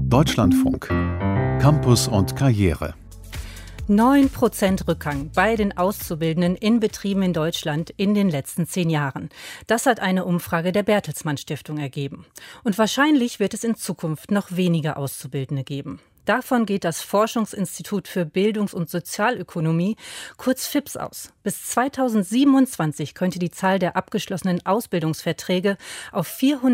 Deutschlandfunk. Campus und Karriere. 9% Rückgang bei den Auszubildenden in Betrieben in Deutschland in den letzten 10 Jahren. Das hat eine Umfrage der Bertelsmann Stiftung ergeben. Und wahrscheinlich wird es in Zukunft noch weniger Auszubildende geben. Davon geht das Forschungsinstitut für Bildungs- und Sozialökonomie, kurz FIPS, aus. Bis 2027 könnte die Zahl der abgeschlossenen Ausbildungsverträge auf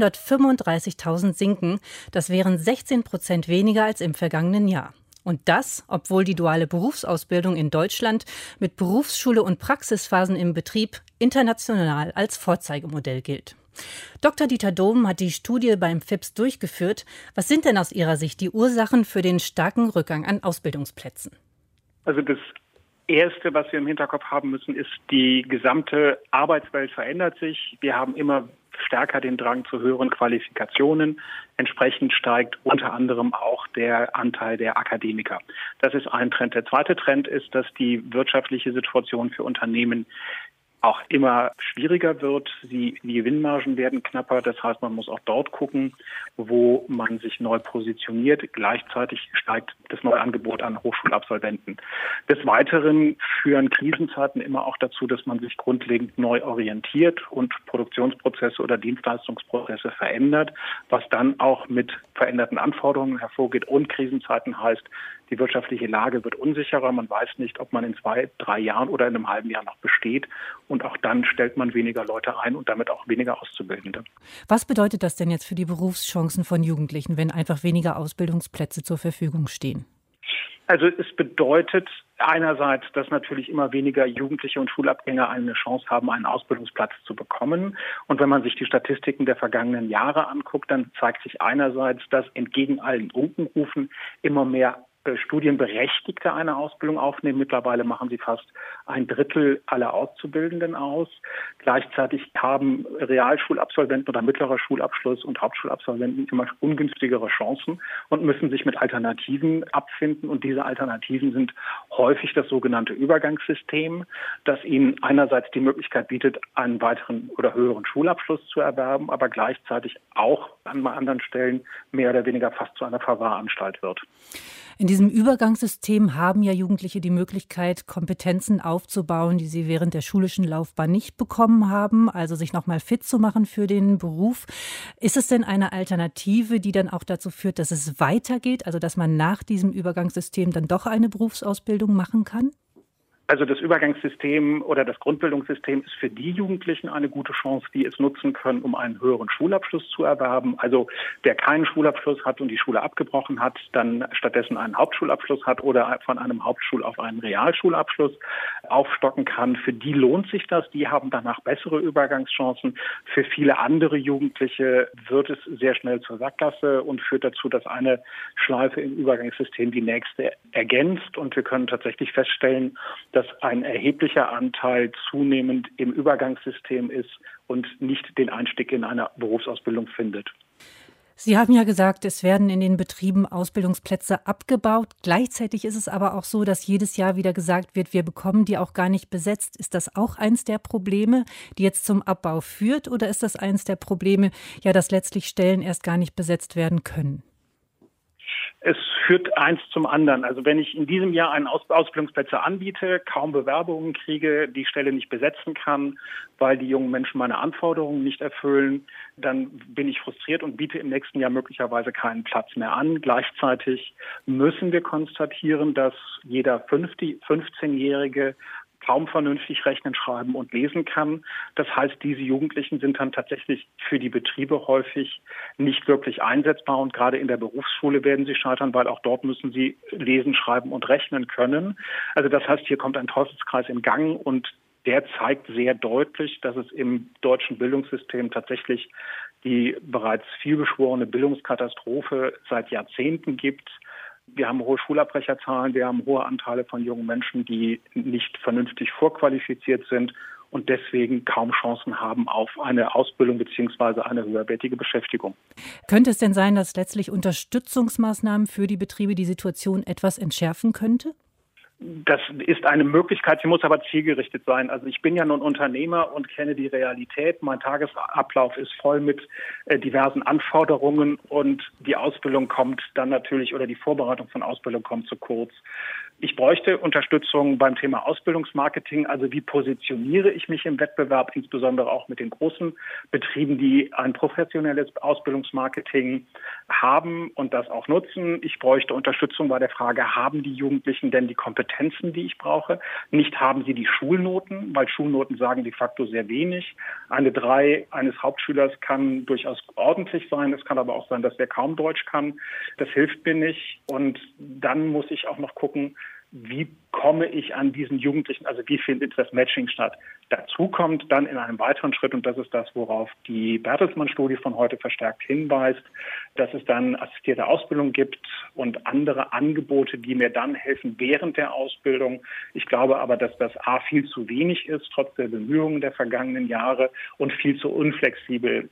435.000 sinken. Das wären 16% weniger als im vergangenen Jahr. Und das, obwohl die duale Berufsausbildung in Deutschland mit Berufsschule und Praxisphasen im Betrieb international als Vorzeigemodell gilt. Dr. Dieter Dohm hat die Studie beim FIPS durchgeführt. Was sind denn aus Ihrer Sicht die Ursachen für den starken Rückgang an Ausbildungsplätzen? Also das Erste, was wir im Hinterkopf haben müssen, ist, die gesamte Arbeitswelt verändert sich. Wir haben immer stärker den Drang zu höheren Qualifikationen. Entsprechend steigt unter anderem auch der Anteil der Akademiker. Das ist ein Trend. Der zweite Trend ist, dass die wirtschaftliche Situation für Unternehmen auch immer schwieriger wird. Die Gewinnmargen werden knapper. Das heißt, man muss auch dort gucken, wo man sich neu positioniert. Gleichzeitig steigt das neue Angebot an Hochschulabsolventen. Des Weiteren führen Krisenzeiten immer auch dazu, dass man sich grundlegend neu orientiert und Produktionsprozesse oder Dienstleistungsprozesse verändert, was dann auch mit veränderten Anforderungen hervorgeht. Und Krisenzeiten heißt, die wirtschaftliche Lage wird unsicherer. Man weiß nicht, ob man in 2, 3 Jahren oder in einem halben Jahr noch besteht. Und auch dann stellt man weniger Leute ein und damit auch weniger Auszubildende. Was bedeutet das denn jetzt für die Berufschancen von Jugendlichen, wenn einfach weniger Ausbildungsplätze zur Verfügung stehen? Also es bedeutet einerseits, dass natürlich immer weniger Jugendliche und Schulabgänger eine Chance haben, einen Ausbildungsplatz zu bekommen. Und wenn man sich die Statistiken der vergangenen Jahre anguckt, dann zeigt sich einerseits, dass entgegen allen Unkenrufen immer mehr Studienberechtigte eine Ausbildung aufnehmen. Mittlerweile machen sie fast 1/3 aller Auszubildenden aus. Gleichzeitig haben Realschulabsolventen oder mittlerer Schulabschluss und Hauptschulabsolventen immer ungünstigere Chancen und müssen sich mit Alternativen abfinden. Und diese Alternativen sind häufig das sogenannte Übergangssystem, das ihnen einerseits die Möglichkeit bietet, einen weiteren oder höheren Schulabschluss zu erwerben, aber gleichzeitig auch an anderen Stellen mehr oder weniger fast zu einer Verwahranstalt wird. In diesem Übergangssystem haben ja Jugendliche die Möglichkeit, Kompetenzen aufzubauen, die sie während der schulischen Laufbahn nicht bekommen haben, also sich nochmal fit zu machen für den Beruf. Ist es denn eine Alternative, die dann auch dazu führt, dass es weitergeht, also dass man nach diesem Übergangssystem dann doch eine Berufsausbildung machen kann? Also das Übergangssystem oder das Grundbildungssystem ist für die Jugendlichen eine gute Chance, die es nutzen können, um einen höheren Schulabschluss zu erwerben. Also wer keinen Schulabschluss hat und die Schule abgebrochen hat, dann stattdessen einen Hauptschulabschluss hat oder von einem Hauptschul- auf einen Realschulabschluss aufstocken kann. Für die lohnt sich das. Die haben danach bessere Übergangschancen. Für viele andere Jugendliche wird es sehr schnell zur Sackgasse und führt dazu, dass eine Schleife im Übergangssystem die nächste ergänzt. Und wir können tatsächlich feststellen, dass ein erheblicher Anteil zunehmend im Übergangssystem ist und nicht den Einstieg in eine Berufsausbildung findet. Sie haben ja gesagt, es werden in den Betrieben Ausbildungsplätze abgebaut. Gleichzeitig ist es aber auch so, dass jedes Jahr wieder gesagt wird, wir bekommen die auch gar nicht besetzt. Ist das auch eins der Probleme, die jetzt zum Abbau führt? Oder ist das eins der Probleme, ja, dass letztlich Stellen erst gar nicht besetzt werden können? Es führt eins zum anderen. Also wenn ich in diesem Jahr einen Ausbildungsplätze anbiete, kaum Bewerbungen kriege, die Stelle nicht besetzen kann, weil die jungen Menschen meine Anforderungen nicht erfüllen, dann bin ich frustriert und biete im nächsten Jahr möglicherweise keinen Platz mehr an. Gleichzeitig müssen wir konstatieren, dass jeder 15-Jährige kaum vernünftig rechnen, schreiben und lesen kann. Das heißt, diese Jugendlichen sind dann tatsächlich für die Betriebe häufig nicht wirklich einsetzbar und gerade in der Berufsschule werden sie scheitern, weil auch dort müssen sie lesen, schreiben und rechnen können. Also das heißt, hier kommt ein Teufelskreis in Gang und der zeigt sehr deutlich, dass es im deutschen Bildungssystem tatsächlich die bereits vielbeschworene Bildungskatastrophe seit Jahrzehnten gibt. Wir haben hohe Schulabbrecherzahlen, wir haben hohe Anteile von jungen Menschen, die nicht vernünftig vorqualifiziert sind und deswegen kaum Chancen haben auf eine Ausbildung bzw. eine höherwertige Beschäftigung. Könnte es denn sein, dass letztlich Unterstützungsmaßnahmen für die Betriebe die Situation etwas entschärfen könnte? Das ist eine Möglichkeit, sie muss aber zielgerichtet sein. Also ich bin ja nun Unternehmer und kenne die Realität. Mein Tagesablauf ist voll mit diversen Anforderungen und die Ausbildung kommt dann natürlich oder die Vorbereitung von Ausbildung kommt zu kurz. Ich bräuchte Unterstützung beim Thema Ausbildungsmarketing. Also wie positioniere ich mich im Wettbewerb, insbesondere auch mit den großen Betrieben, die ein professionelles Ausbildungsmarketing haben und das auch nutzen. Ich bräuchte Unterstützung bei der Frage, haben die Jugendlichen denn die Kompetenzen, die ich brauche? Nicht haben sie die Schulnoten, weil Schulnoten sagen de facto sehr wenig. Eine 3 eines Hauptschülers kann durchaus ordentlich sein. Es kann aber auch sein, dass er kaum Deutsch kann. Das hilft mir nicht. Und dann muss ich auch noch gucken, wie komme ich an diesen Jugendlichen, also wie findet das Matching statt? Dazu kommt dann in einem weiteren Schritt, und das ist das, worauf die Bertelsmann-Studie von heute verstärkt hinweist, dass es dann assistierte Ausbildung gibt und andere Angebote, die mir dann helfen während der Ausbildung. Ich glaube aber, dass das A viel zu wenig ist, trotz der Bemühungen der vergangenen Jahre und viel zu unflexibel,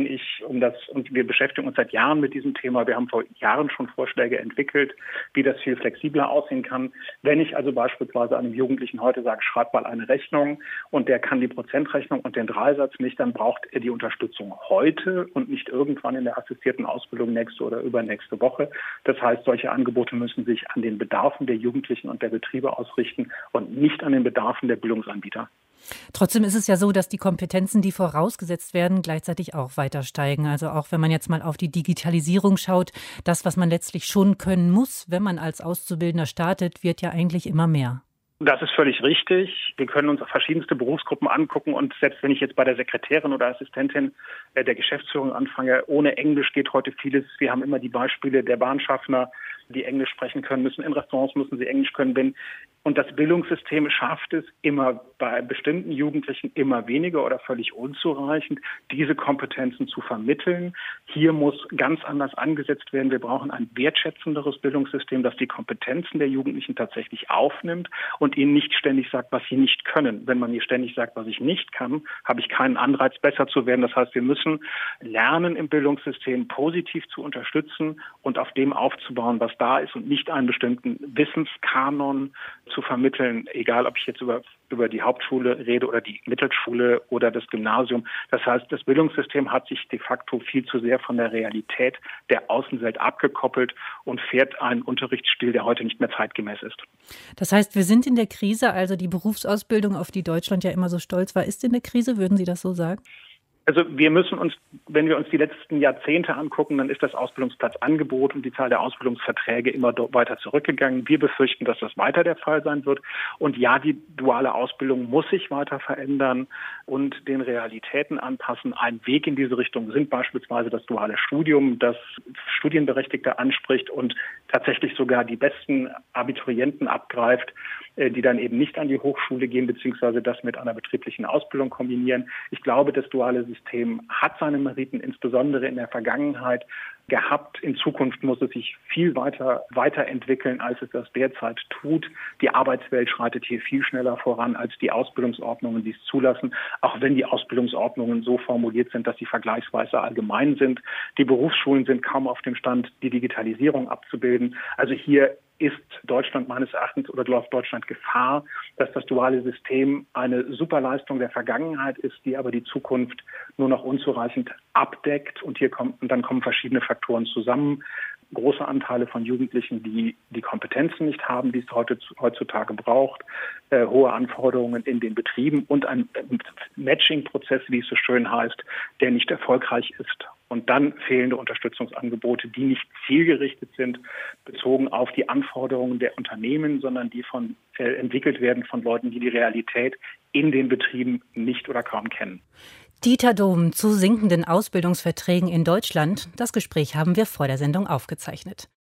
und wir beschäftigen uns seit Jahren mit diesem Thema. Wir haben vor Jahren schon Vorschläge entwickelt, wie das viel flexibler aussehen kann. Wenn ich also beispielsweise einem Jugendlichen heute sage, schreib mal eine Rechnung und der kann die Prozentrechnung und den Dreisatz nicht, dann braucht er die Unterstützung heute und nicht irgendwann in der assistierten Ausbildung nächste oder übernächste Woche. Das heißt, solche Angebote müssen sich an den Bedarfen der Jugendlichen und der Betriebe ausrichten und nicht an den Bedarfen der Bildungsanbieter. Trotzdem ist es ja so, dass die Kompetenzen, die vorausgesetzt werden, gleichzeitig auch weiter steigen. Also auch wenn man jetzt mal auf die Digitalisierung schaut, das, was man letztlich schon können muss, wenn man als Auszubildender startet, wird ja eigentlich immer mehr. Das ist völlig richtig. Wir können uns verschiedenste Berufsgruppen angucken und selbst wenn ich jetzt bei der Sekretärin oder Assistentin der Geschäftsführung anfange, ohne Englisch geht heute vieles. Wir haben immer die Beispiele der Bahnschaffner, die Englisch sprechen können müssen. In Restaurants müssen sie Englisch können. Und das Bildungssystem schafft es immer bei bestimmten Jugendlichen immer weniger oder völlig unzureichend, diese Kompetenzen zu vermitteln. Hier muss ganz anders angesetzt werden. Wir brauchen ein wertschätzenderes Bildungssystem, das die Kompetenzen der Jugendlichen tatsächlich aufnimmt und ihnen nicht ständig sagt, was sie nicht können. Wenn man mir ständig sagt, was ich nicht kann, habe ich keinen Anreiz, besser zu werden. Das heißt, wir müssen lernen, im Bildungssystem positiv zu unterstützen und auf dem aufzubauen, was da ist und nicht einen bestimmten Wissenskanon zu vermitteln, egal ob ich jetzt über die Hauptschule rede oder die Mittelschule oder das Gymnasium. Das heißt, das Bildungssystem hat sich de facto viel zu sehr von der Realität der Außenwelt abgekoppelt und fährt einen Unterrichtsstil, der heute nicht mehr zeitgemäß ist. Das heißt, wir sind in der Krise, also die Berufsausbildung, auf die Deutschland ja immer so stolz war, ist in der Krise, würden Sie das so sagen? Also wir müssen uns, wenn wir uns die letzten Jahrzehnte angucken, dann ist das Ausbildungsplatzangebot und die Zahl der Ausbildungsverträge immer weiter zurückgegangen. Wir befürchten, dass das weiter der Fall sein wird. Und ja, die duale Ausbildung muss sich weiter verändern und den Realitäten anpassen. Ein Weg in diese Richtung sind beispielsweise das duale Studium, das Studienberechtigte anspricht und tatsächlich sogar die besten Abiturienten abgreift, die dann eben nicht an die Hochschule gehen, beziehungsweise das mit einer betrieblichen Ausbildung kombinieren. Ich glaube, das duale System hat seine Meriten, insbesondere in der Vergangenheit gehabt. In Zukunft muss es sich viel weiterentwickeln, als es das derzeit tut. Die Arbeitswelt schreitet hier viel schneller voran, als die Ausbildungsordnungen dies zulassen, auch wenn die Ausbildungsordnungen so formuliert sind, dass sie vergleichsweise allgemein sind. Die Berufsschulen sind kaum auf dem Stand, die Digitalisierung abzubilden. Also hier ist Deutschland meines Erachtens oder läuft Deutschland Gefahr, dass das duale System eine Superleistung der Vergangenheit ist, die aber die Zukunft nur noch unzureichend abdeckt. Und dann kommen verschiedene Faktoren zusammen. Große Anteile von Jugendlichen, die die Kompetenzen nicht haben, die es heutzutage braucht, hohe Anforderungen in den Betrieben und ein Matching-Prozess, wie es so schön heißt, der nicht erfolgreich ist. Und dann fehlende Unterstützungsangebote, die nicht zielgerichtet sind, bezogen auf die Anforderungen der Unternehmen, sondern die entwickelt werden von Leuten, die die Realität in den Betrieben nicht oder kaum kennen. Dieter Dohm zu sinkenden Ausbildungsverträgen in Deutschland. Das Gespräch haben wir vor der Sendung aufgezeichnet.